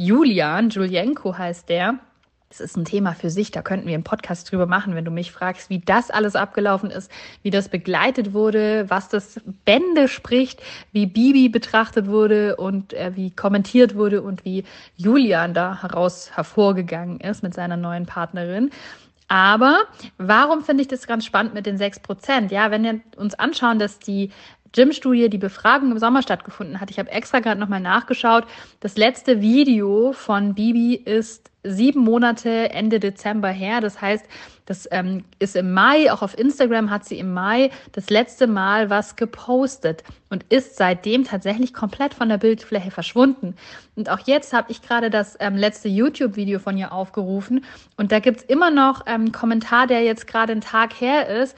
S2: Julienko heißt der. Das ist ein Thema für sich, da könnten wir einen Podcast drüber machen, wenn du mich fragst, wie das alles abgelaufen ist, wie das begleitet wurde, was das Bände spricht, wie Bibi betrachtet wurde und wie kommentiert wurde und wie Julian da hervorgegangen ist mit seiner neuen Partnerin. Aber warum finde ich das ganz spannend mit den 6%? Ja, wenn wir uns anschauen, dass die Gym-Studie, die Befragung im Sommer stattgefunden hat. Ich habe extra gerade nochmal nachgeschaut. Das letzte Video von Bibi ist 7 Monate Ende Dezember her. Das heißt, das ist im Mai, auch auf Instagram hat sie im Mai das letzte Mal was gepostet und ist seitdem tatsächlich komplett von der Bildfläche verschwunden. Und auch jetzt habe ich gerade das letzte YouTube-Video von ihr aufgerufen und da gibt's immer noch einen Kommentar, der jetzt gerade einen Tag her ist,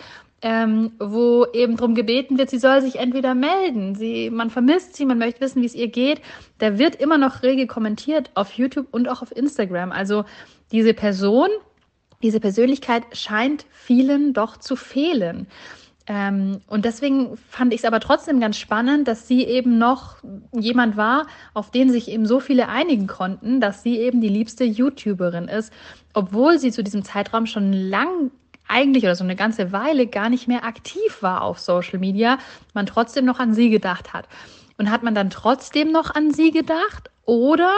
S2: wo eben darum gebeten wird, sie soll sich entweder melden. Man vermisst sie, man möchte wissen, wie es ihr geht. Da wird immer noch rege kommentiert auf YouTube und auch auf Instagram. Also diese Persönlichkeit scheint vielen doch zu fehlen. Und deswegen fand ich es aber trotzdem ganz spannend, dass sie eben noch jemand war, auf den sich eben so viele einigen konnten, dass sie eben die liebste YouTuberin ist, obwohl sie zu diesem Zeitraum schon lang eigentlich oder so eine ganze Weile gar nicht mehr aktiv war auf Social Media, man trotzdem noch an sie gedacht hat. Und hat man dann trotzdem noch an sie gedacht? Oder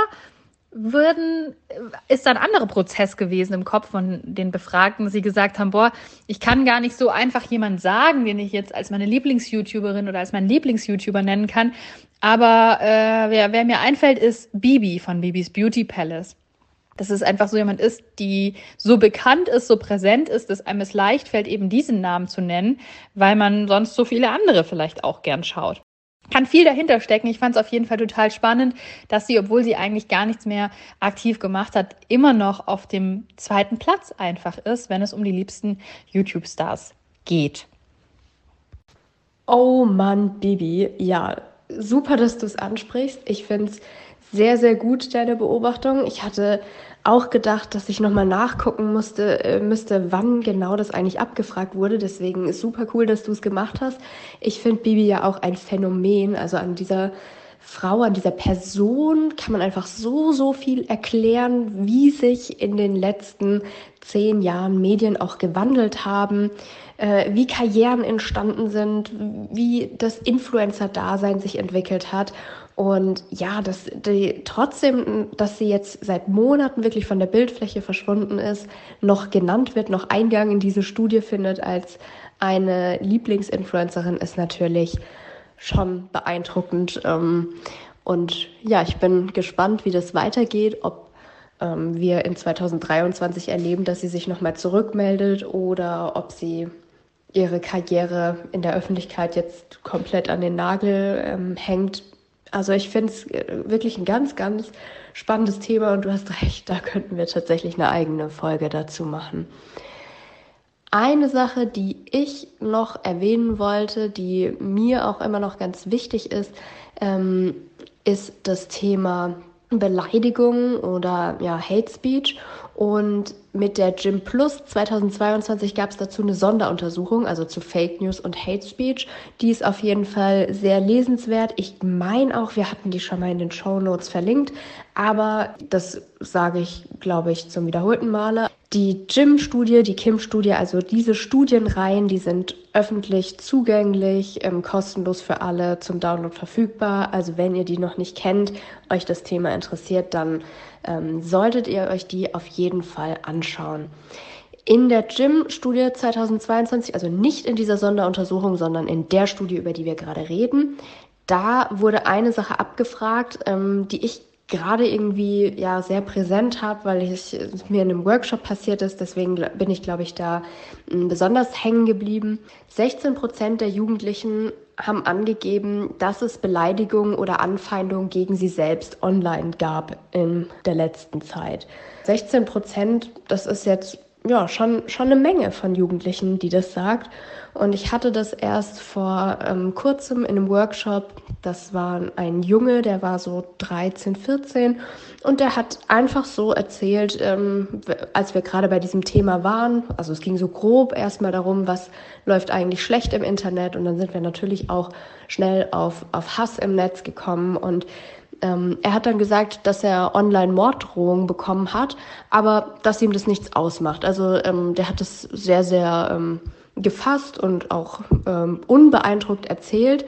S2: ist da ein anderer Prozess gewesen im Kopf von den Befragten, sie gesagt haben, ich kann gar nicht so einfach jemanden sagen, den ich jetzt als meine Lieblings-YouTuberin oder als meinen Lieblings-YouTuber nennen kann. Aber wer mir einfällt, ist Bibi von Bibis Beauty Palace. Dass es einfach so jemand ist, die so bekannt ist, so präsent ist, dass einem es leicht fällt, eben diesen Namen zu nennen, weil man sonst so viele andere vielleicht auch gern schaut. Kann viel dahinter stecken. Ich fand es auf jeden Fall total spannend, dass sie, obwohl sie eigentlich gar nichts mehr aktiv gemacht hat, immer noch auf dem 2. Platz einfach ist, wenn es um die liebsten YouTube-Stars geht.
S1: Oh Mann, Bibi, ja, super, dass du es ansprichst. Ich finde es sehr, sehr gut, deine Beobachtung. Ich hatte auch gedacht, dass ich nochmal nachgucken müsste, wann genau das eigentlich abgefragt wurde. Deswegen ist super cool, dass du es gemacht hast. Ich finde Bibi ja auch ein Phänomen. Also an dieser Frau, an dieser Person kann man einfach so viel erklären, wie sich in den letzten 10 Jahren Medien auch gewandelt haben, wie Karrieren entstanden sind, wie das Influencer-Dasein sich entwickelt hat. Und ja, trotzdem, dass sie jetzt seit Monaten wirklich von der Bildfläche verschwunden ist, noch genannt wird, noch Eingang in diese Studie findet als eine Lieblingsinfluencerin, ist natürlich schon beeindruckend. Und ja, ich bin gespannt, wie das weitergeht, ob wir in 2023 erleben, dass sie sich nochmal zurückmeldet oder ob sie ihre Karriere in der Öffentlichkeit jetzt komplett an den Nagel hängt. Also ich finde es wirklich ein ganz, ganz spannendes Thema und du hast recht, da könnten wir tatsächlich eine eigene Folge dazu machen. Eine Sache, die ich noch erwähnen wollte, die mir auch immer noch ganz wichtig ist, ist das Thema Beleidigung oder Hate Speech. Und mit der Gym Plus 2022 gab es dazu eine Sonderuntersuchung, also zu Fake News und Hate Speech. Die ist auf jeden Fall sehr lesenswert. Ich meine auch, wir hatten die schon mal in den Shownotes verlinkt, aber das sage ich, glaube ich, zum wiederholten Male. Die Gym-Studie, die Kim-Studie, also diese Studienreihen, die sind öffentlich zugänglich, kostenlos für alle zum Download verfügbar. Also wenn ihr die noch nicht kennt, euch das Thema interessiert, dann solltet ihr euch die auf jeden Fall anschauen. In der Gym-Studie 2022, also nicht in dieser Sonderuntersuchung, sondern in der Studie, über die wir gerade reden, da wurde eine Sache abgefragt, die ich gerade irgendwie sehr präsent habe, weil es mir in einem Workshop passiert ist. Deswegen bin ich, glaube ich, da besonders hängen geblieben. 16% der Jugendlichen haben angegeben, dass es Beleidigungen oder Anfeindungen gegen sie selbst online gab in der letzten Zeit. 16%, das ist jetzt schon eine Menge von Jugendlichen, die das sagt. Und ich hatte das erst vor kurzem in einem Workshop. Das war ein Junge, der war so 13, 14 und der hat einfach so erzählt, als wir gerade bei diesem Thema waren, also es ging so grob erstmal darum, was läuft eigentlich schlecht im Internet und dann sind wir natürlich auch schnell auf Hass im Netz gekommen und er hat dann gesagt, dass er online Morddrohungen bekommen hat, aber dass ihm das nichts ausmacht. Also der hat das sehr, sehr gefasst und auch unbeeindruckt erzählt.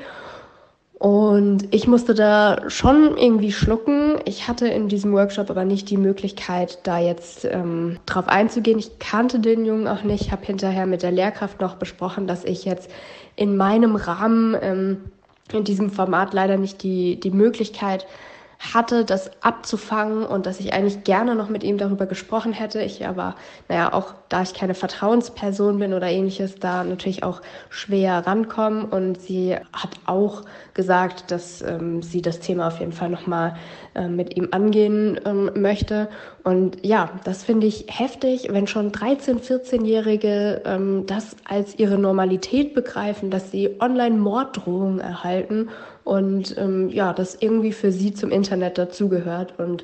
S1: Und ich musste da schon irgendwie schlucken. Ich hatte in diesem Workshop aber nicht die Möglichkeit, da jetzt drauf einzugehen. Ich kannte den Jungen auch nicht. Ich habe hinterher mit der Lehrkraft noch besprochen, dass ich jetzt in meinem Rahmen in diesem Format leider nicht die Möglichkeit hatte, das abzufangen und dass ich eigentlich gerne noch mit ihm darüber gesprochen hätte. Ich aber, auch da ich keine Vertrauensperson bin oder ähnliches, da natürlich auch schwer rankommen. Und sie hat auch gesagt, dass sie das Thema auf jeden Fall nochmal mit ihm angehen möchte. Und ja, das finde ich heftig, wenn schon 13-, 14-Jährige das als ihre Normalität begreifen, dass sie Online-Morddrohungen erhalten und das irgendwie für sie zum Internet dazugehört. Und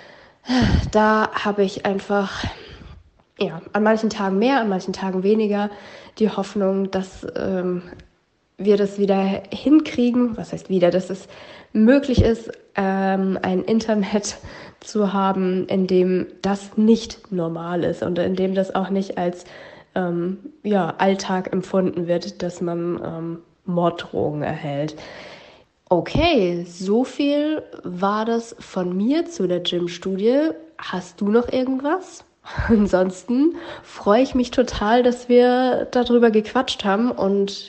S1: da habe ich einfach an manchen Tagen mehr, an manchen Tagen weniger die Hoffnung, dass wir das wieder hinkriegen, was heißt wieder, dass es möglich ist, ein Internet zu haben, in dem das nicht normal ist und in dem das auch nicht als Alltag empfunden wird, dass man Morddrohungen erhält. Okay, so viel war das von mir zu der Gym-Studie. Hast du noch irgendwas? Ansonsten freue ich mich total, dass wir darüber gequatscht haben und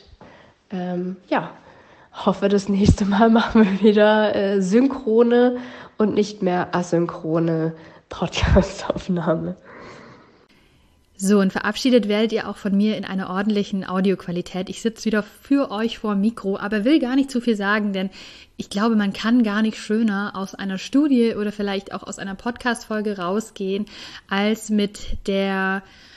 S1: hoffe, das nächste Mal machen wir wieder synchrone und nicht mehr asynchrone Podcast-Aufnahme.
S2: So, und verabschiedet werdet ihr auch von mir in einer ordentlichen Audioqualität. Ich sitze wieder für euch vor dem Mikro, aber will gar nicht zu viel sagen, denn ich glaube, man kann gar nicht schöner aus einer Studie oder vielleicht auch aus einer Podcast-Folge rausgehen, als mit der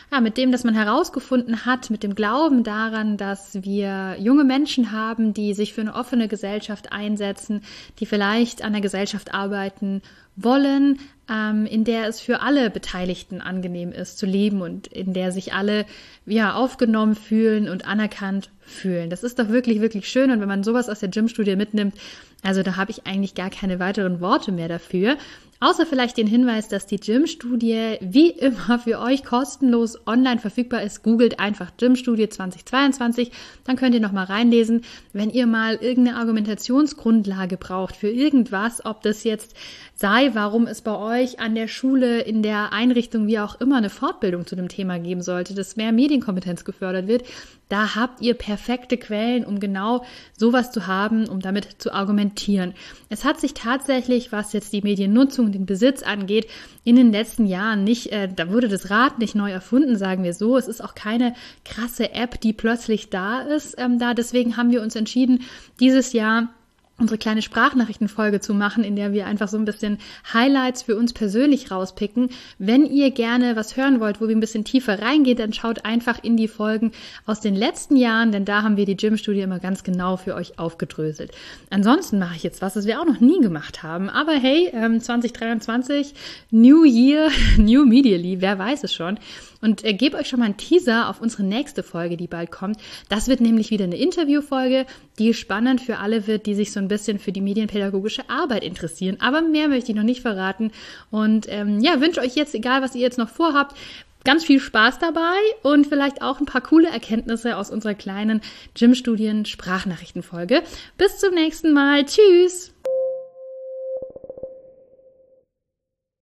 S2: mit dem, dass man herausgefunden hat, mit dem Glauben daran, dass wir junge Menschen haben, die sich für eine offene Gesellschaft einsetzen, die vielleicht an der Gesellschaft arbeiten wollen, in der es für alle Beteiligten angenehm ist zu leben und in der sich alle aufgenommen fühlen und anerkannt fühlen. Das ist doch wirklich, wirklich schön. Und wenn man sowas aus der Gym-Studie mitnimmt, also da habe ich eigentlich gar keine weiteren Worte mehr dafür. Außer vielleicht den Hinweis, dass die Gym-Studie wie immer für euch kostenlos online verfügbar ist. Googelt einfach Gym-Studie 2022, dann könnt ihr nochmal reinlesen. Wenn ihr mal irgendeine Argumentationsgrundlage braucht für irgendwas, ob das jetzt sei, warum es bei euch an der Schule, in der Einrichtung, wie auch immer, eine Fortbildung zu dem Thema geben sollte, dass mehr Medienkompetenz gefördert wird, da habt ihr perfekte Quellen, um genau sowas zu haben, um damit zu argumentieren. Es hat sich tatsächlich, was jetzt die Mediennutzung und den Besitz angeht, in den letzten Jahren nicht, da wurde das Rad nicht neu erfunden, sagen wir so. Es ist auch keine krasse App, die plötzlich da ist. Deswegen haben wir uns entschieden, dieses Jahr unsere kleine Sprachnachrichtenfolge zu machen, in der wir einfach so ein bisschen Highlights für uns persönlich rauspicken. Wenn ihr gerne was hören wollt, wo wir ein bisschen tiefer reingehen, dann schaut einfach in die Folgen aus den letzten Jahren, denn da haben wir die Gym-Studie immer ganz genau für euch aufgedröselt. Ansonsten mache ich jetzt was wir auch noch nie gemacht haben. Aber hey, 2023, New Year, New Medially, wer weiß es schon. Und gebe euch schon mal einen Teaser auf unsere nächste Folge, die bald kommt. Das wird nämlich wieder eine Interviewfolge, die spannend für alle wird, die sich so ein bisschen für die medienpädagogische Arbeit interessieren. Aber mehr möchte ich noch nicht verraten. Und wünsche euch jetzt, egal was ihr jetzt noch vorhabt, ganz viel Spaß dabei und vielleicht auch ein paar coole Erkenntnisse aus unserer kleinen Gym-Studien-Sprachnachrichtenfolge. Bis zum nächsten Mal. Tschüss!